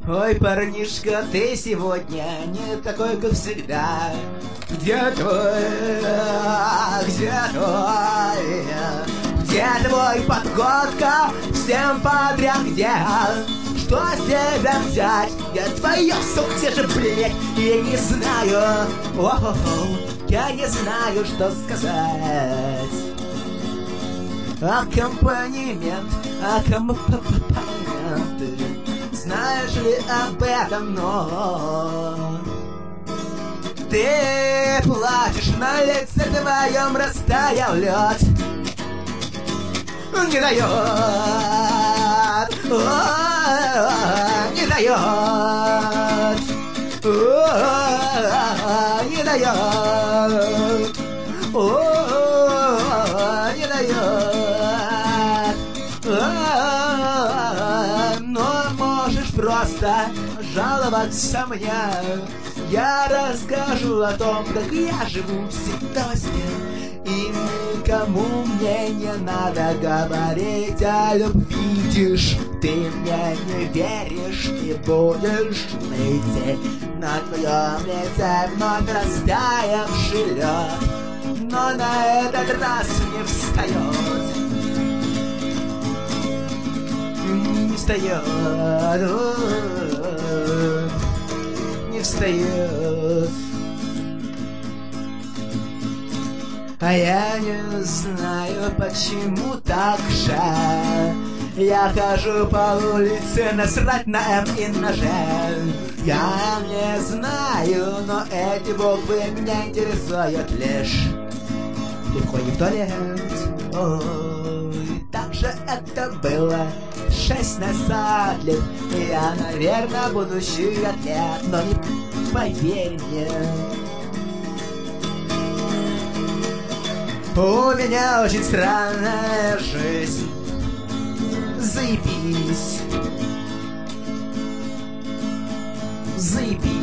Ой, парнишка, ты сегодня не такой, как всегда. Где твой, где твой подходка всем подряд, где? Что с тебя взять? Я твоё сукте же, блядь, я не знаю. Я не знаю, что сказать. Аккомпанемент, знаешь ли об этом, но ты плачешь, на лице твоем растаял лед. Не дает, не дает, не дает, не дает. Но можешь просто жаловаться мне. Я расскажу о том, как я живу всегда во сне. И никому мне не надо говорить о любви. Видишь, ты мне не веришь и будешь ныть. На твоем лице вновь растаявший лед, но на этот раз не встает. Не встает, не встает. А я не знаю, почему так же. Я хожу по улице, насрать на М и на Ж. Я не знаю, но эти буквы меня интересуют лишь. Ты входишь в туалет. Ой, так же это было 6 назад лет. Я, наверное, будущий атлет, но не поверь мне. У меня очень странная жизнь. Заебись. Заебись.